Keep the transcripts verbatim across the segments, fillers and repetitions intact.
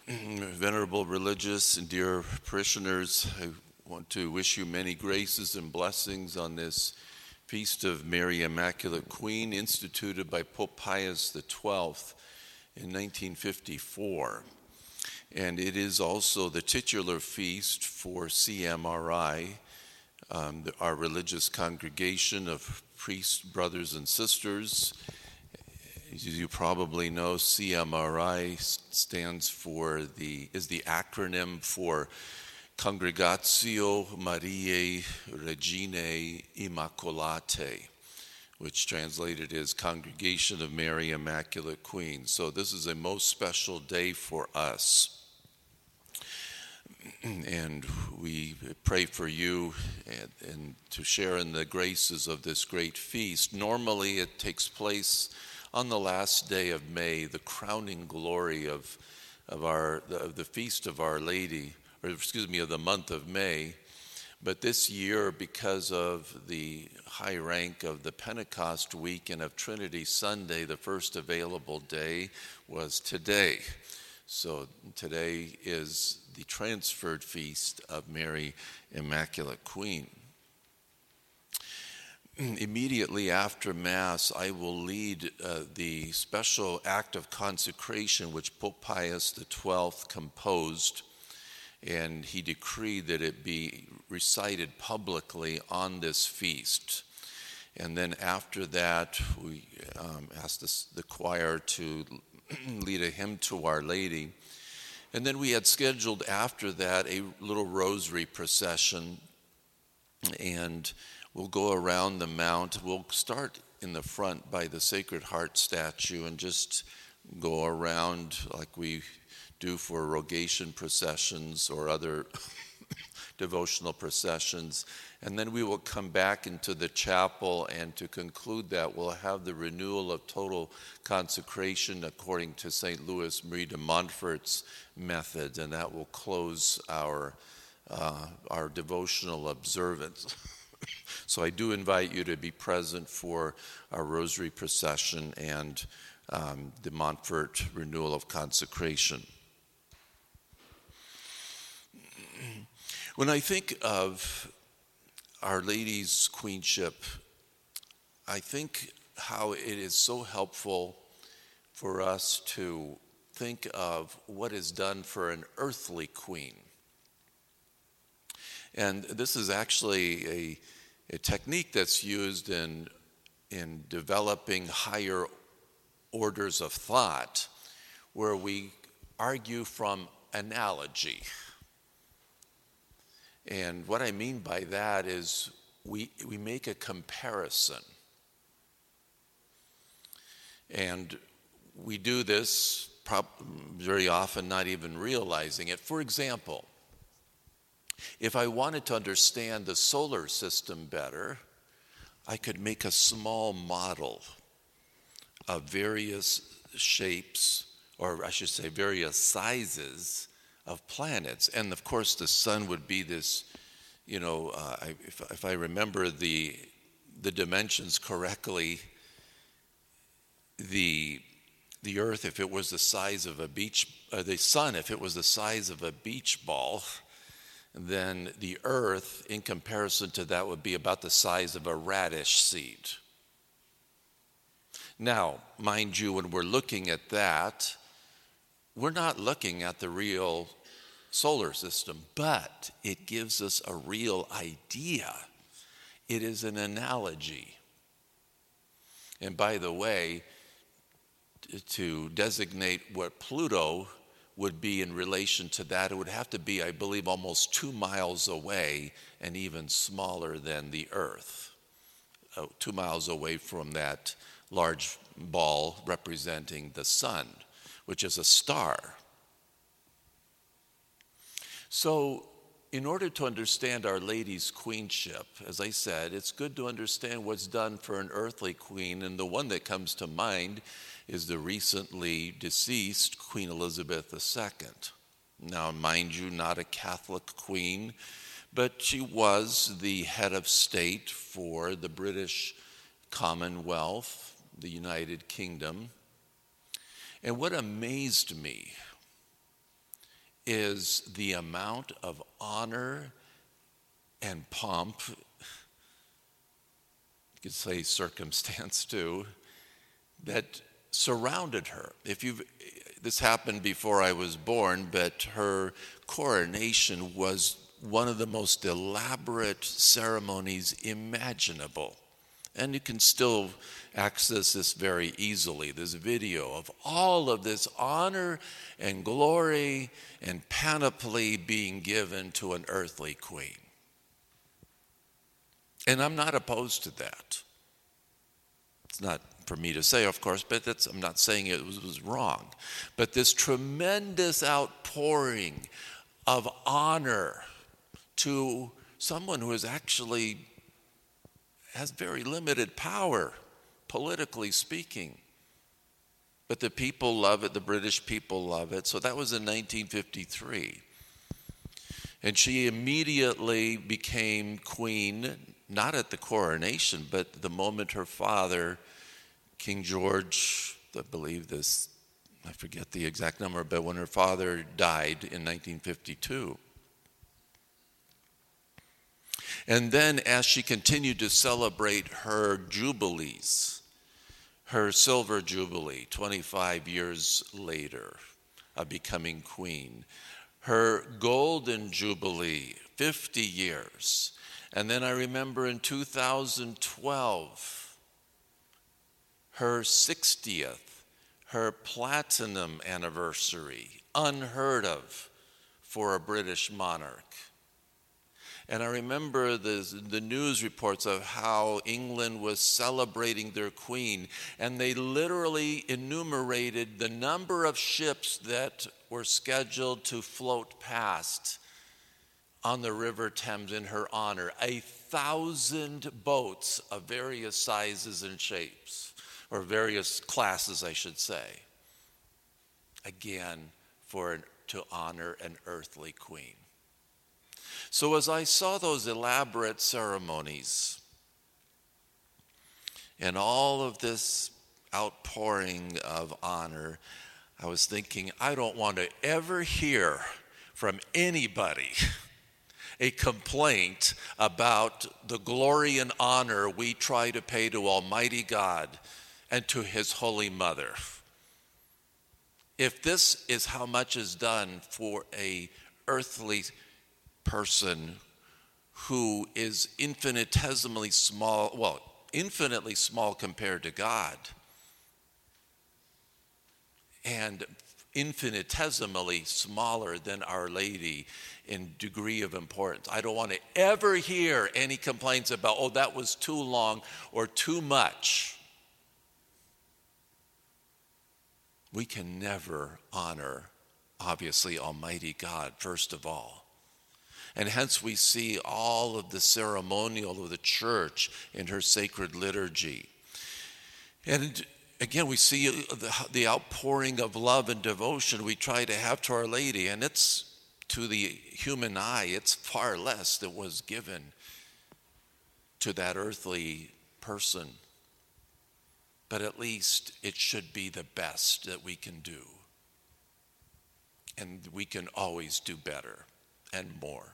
Venerable religious and dear parishioners, I want to wish you many graces and blessings on this Feast of Mary Immaculate Queen, instituted by Pope Pius the twelfth in nineteen fifty-four. And it is also the titular feast for C M R I, um, our religious congregation of priests, brothers, and sisters. As you probably know, C M R I stands for the is the acronym for Congregatio Mariae Reginae Immaculatae, which translated is Congregation of Mary Immaculate Queen. So this is a most special day for us. And we pray for you and, and to share in the graces of this great feast. Normally it takes place on the last day of May, the crowning glory of of our of the feast of Our Lady, or excuse me, of the month of May. But this year, because of the high rank of the Pentecost week and of Trinity Sunday, the first available day was today. So today is the transferred feast of Mary Immaculate Queen. Immediately after Mass, I will lead uh, the special act of consecration which Pope Pius the twelfth composed, and he decreed that it be recited publicly on this feast. And then after that, we um, asked this, the choir to lead a hymn to Our Lady. And then we had scheduled after that a little rosary procession, and we'll go around the mount. We'll start in the front by the Sacred Heart statue and just go around like we do for rogation processions or other devotional processions. And then we will come back into the chapel, and to conclude that, we'll have the renewal of total consecration according to Saint Louis Marie de Montfort's method, and that will close our, uh, our devotional observance. So I do invite you to be present for our rosary procession and um, the Montfort renewal of consecration. When I think of Our Lady's queenship, I think how it is so helpful for us to think of what is done for an earthly queen. And this is actually a, a technique that's used in, in developing higher orders of thought, where we argue from analogy. And what I mean by that is we, we make a comparison. And we do this prob- very often not even realizing it. For example, if I wanted to understand the solar system better, I could make a small model of various shapes, or I should say various sizes of planets. And of course the sun would be this, you know, uh, I, if, if I remember the, the dimensions correctly, the, the earth, if it was the size of a beach, uh, the sun, if it was the size of a beach ball, then the earth, in comparison to that, would be about the size of a radish seed. Now, mind you, when we're looking at that, we're not looking at the real solar system, but it gives us a real idea. It is an analogy. And by the way, to designate what Pluto would be in relation to that, it would have to be, I believe, almost two miles away and even smaller than the Earth, uh, two miles away from that large ball representing the sun, which is a star. So in order to understand Our Lady's queenship, as I said, it's good to understand what's done for an earthly queen, and the one that comes to mind is the recently deceased Queen Elizabeth the Second. Now, mind you, not a Catholic queen, but she was the head of state for the British Commonwealth, the United Kingdom. And what amazed me is the amount of honor and pomp, you could say circumstance too, that surrounded her. If you've, this happened before I was born, but her coronation was one of the most elaborate ceremonies imaginable. And you can still access this very easily. There's a video of all of this honor and glory and panoply being given to an earthly queen. And I'm not opposed to that. It's not for me to say, of course, but that's, I'm not saying it was, was wrong. But this tremendous outpouring of honor to someone who is actually has very limited power, politically speaking. But the people love it, the British people love it. So that was in nineteen fifty-three. And she immediately became queen, not at the coronation, but the moment her father, King George, I believe this, I forget the exact number, but when her father died in nineteen fifty-two. And then as she continued to celebrate her jubilees, her silver jubilee, twenty-five years later of becoming queen, her golden jubilee, fifty years, and then I remember in two thousand twelve, her sixtieth, her platinum anniversary, unheard of for a British monarch. And I remember the, the news reports of how England was celebrating their queen, and they literally enumerated the number of ships that were scheduled to float past on the River Thames in her honor. A thousand boats of various sizes and shapes, or various classes, I should say. Again, for an, to honor an earthly queen. So as I saw those elaborate ceremonies and all of this outpouring of honor, I was thinking, I don't want to ever hear from anybody a complaint about the glory and honor we try to pay to Almighty God and to His Holy Mother. If this is how much is done for a earthly person who is infinitesimally small, well, infinitely small compared to God, and infinitesimally smaller than Our Lady in degree of importance. I don't want to ever hear any complaints about, oh, that was too long or too much. We can never honor, obviously, Almighty God, first of all. And hence we see all of the ceremonial of the church in her sacred liturgy. And again, we see the, the outpouring of love and devotion we try to have to Our Lady. And it's, to the human eye, it's far less that was given to that earthly person. But at least it should be the best that we can do. And we can always do better and more.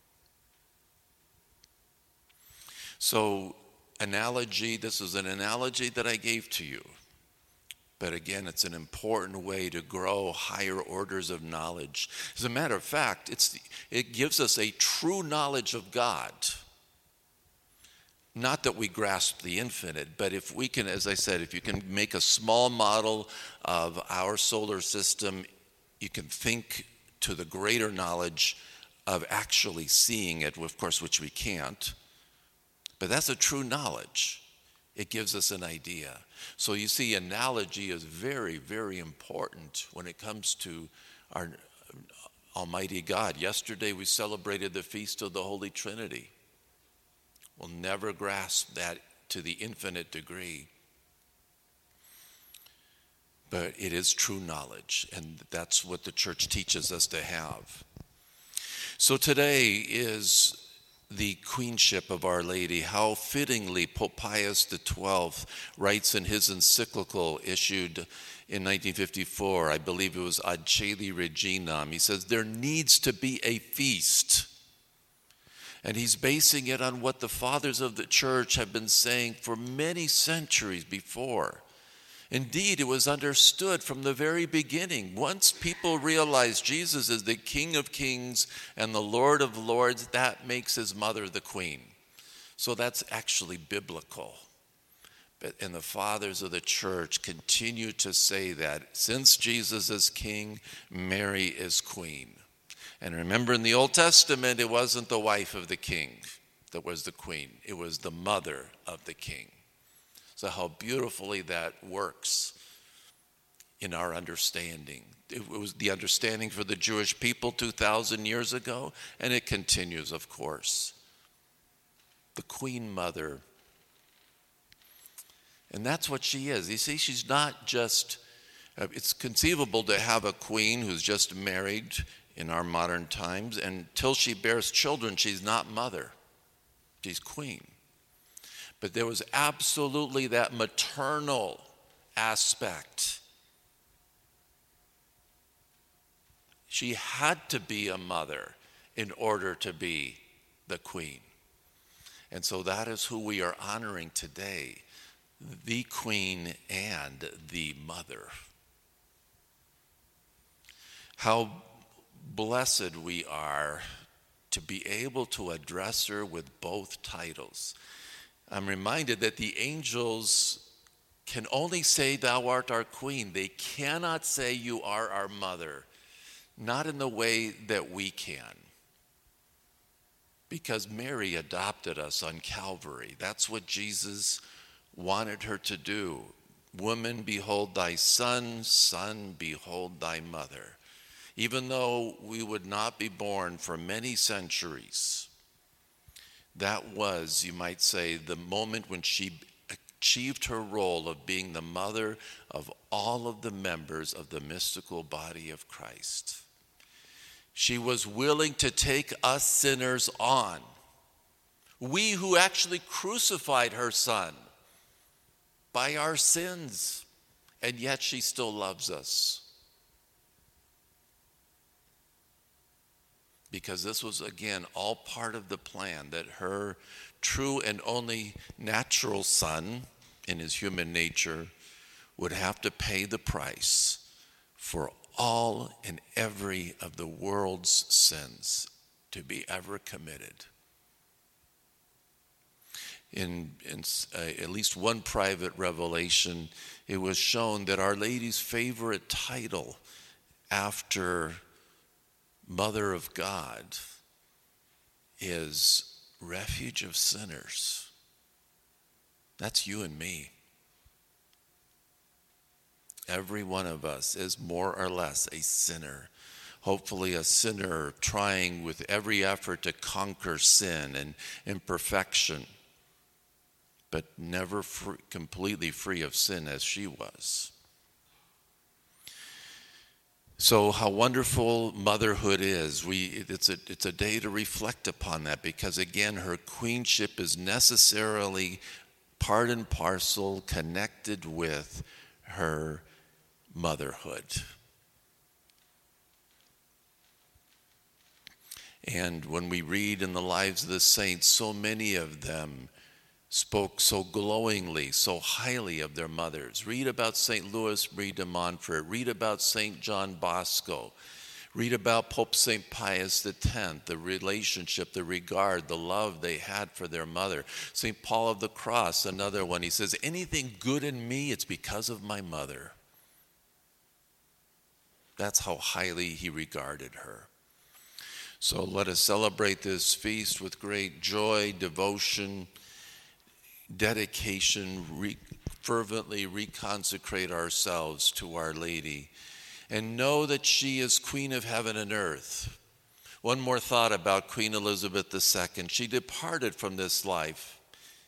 So, analogy, this is an analogy that I gave to you. But again, it's an important way to grow higher orders of knowledge. As a matter of fact, it's, it gives us a true knowledge of God. Not that we grasp the infinite, but if we can, as I said, if you can make a small model of our solar system, you can think to the greater knowledge of actually seeing it, of course, which we can't. But that's a true knowledge. It gives us an idea. So you see, analogy is very, very important when it comes to our Almighty God. Yesterday we celebrated the Feast of the Holy Trinity. We'll never grasp that to the infinite degree. But it is true knowledge, and that's what the church teaches us to have. So today is the queenship of Our Lady. How fittingly Pope Pius the twelfth writes in his encyclical issued in nineteen fifty-four. I believe it was Ad Caeli Reginam. He says, there needs to be a feast. And he's basing it on what the fathers of the church have been saying for many centuries before. Indeed, it was understood from the very beginning. Once people realized Jesus is the King of Kings and the Lord of Lords, that makes his mother the queen. So that's actually biblical. But, and the fathers of the church continue to say that since Jesus is king, Mary is queen. And remember, in the Old Testament, it wasn't the wife of the king that was the queen. It was the mother of the king. So how beautifully that works in our understanding. It was the understanding for the Jewish people two thousand years ago, and it continues, of course. The Queen Mother. And that's what she is. You see, she's not just, uh, it's conceivable to have a queen who's just married in our modern times, and until she bears children, she's not mother. She's queen. But there was absolutely that maternal aspect. She had to be a mother in order to be the queen. And so that is who we are honoring today, the queen and the mother. How blessed we are to be able to address her with both titles. I'm reminded that the angels can only say, thou art our queen. They cannot say, you are our mother. Not in the way that we can. Because Mary adopted us on Calvary. That's what Jesus wanted her to do. Woman, behold thy son. Son, behold thy mother. Even though we would not be born for many centuries, that was, you might say, the moment when she achieved her role of being the mother of all of the members of the mystical body of Christ. She was willing to take us sinners on. We who actually crucified her son by our sins, and yet she still loves us. Because this was, again, all part of the plan that her true and only natural son in his human nature would have to pay the price for all and every of the world's sins to be ever committed. In, in uh, at least one private revelation, it was shown that Our Lady's favorite title after Mother of God is Refuge of Sinners. That's you and me. Every one of us is more or less a sinner. Hopefully a sinner trying with every effort to conquer sin and imperfection, but never free, completely free of sin as she was. So how wonderful motherhood is. We, it's, a, it's a day to reflect upon that because, again, her queenship is necessarily part and parcel connected with her motherhood. And when we read in the lives of the saints, so many of them spoke so glowingly, so highly of their mothers. Read about Saint Louis Marie de Montfort. Read about Saint John Bosco. Read about Pope Saint Pius the tenth, the relationship, the regard, the love they had for their mother. Saint Paul of the Cross, another one. He says, anything good in me, it's because of my mother. That's how highly he regarded her. So let us celebrate this feast with great joy, devotion, dedication, re- fervently reconsecrate ourselves to Our Lady, and know that she is Queen of heaven and earth. One more thought about Queen Elizabeth the Second. She departed from this life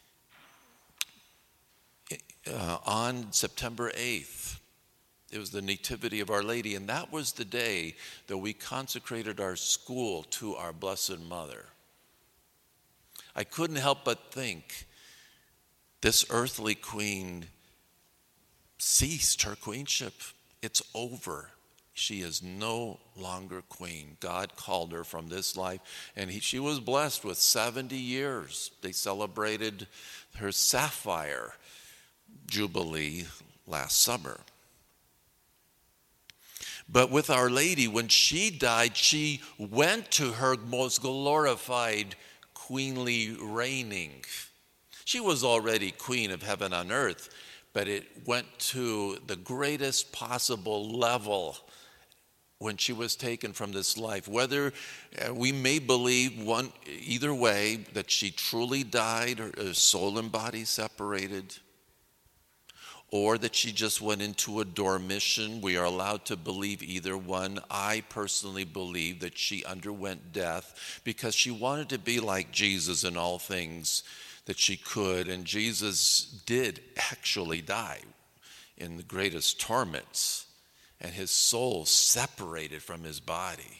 uh, on September eighth. It was the Nativity of Our Lady, and that was the day that we consecrated our school to our Blessed Mother. I couldn't help but think, this earthly queen ceased her queenship. It's over. She is no longer queen. God called her from this life, and he, she was blessed with seventy years. They celebrated her sapphire jubilee last summer. But with Our Lady, when she died, she went to her most glorified queenly reigning. She was already queen of heaven on earth, but it went to the greatest possible level when she was taken from this life. Whether uh, we may believe one either way, that she truly died, or, or soul and body separated, or that she just went into a dormition. We are allowed to believe either one. I personally believe that she underwent death because she wanted to be like Jesus in all things that she could, and Jesus did actually die in the greatest torments, and his soul separated from his body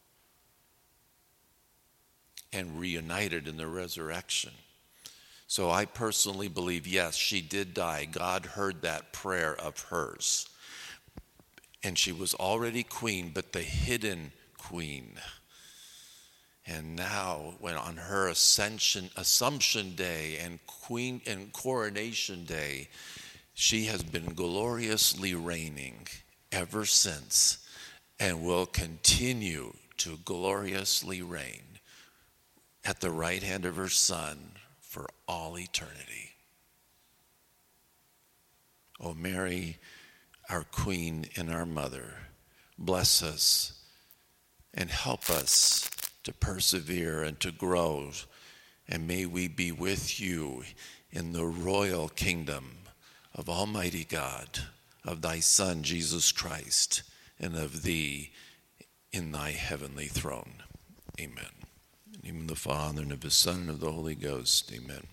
and reunited in the resurrection. So I personally believe, yes, she did die. God heard that prayer of hers. And she was already queen, but the hidden queen. And now, when on her ascension, Assumption Day and Queen and Coronation Day, she has been gloriously reigning ever since, and will continue to gloriously reign at the right hand of her Son for all eternity. O Mary, our Queen and our Mother, bless us and help us to persevere and to grow, and may we be with you in the royal kingdom of Almighty God, of thy Son, Jesus Christ, and of thee in thy heavenly throne. Amen. In the name of the Father, and of the Son, and of the Holy Ghost. Amen.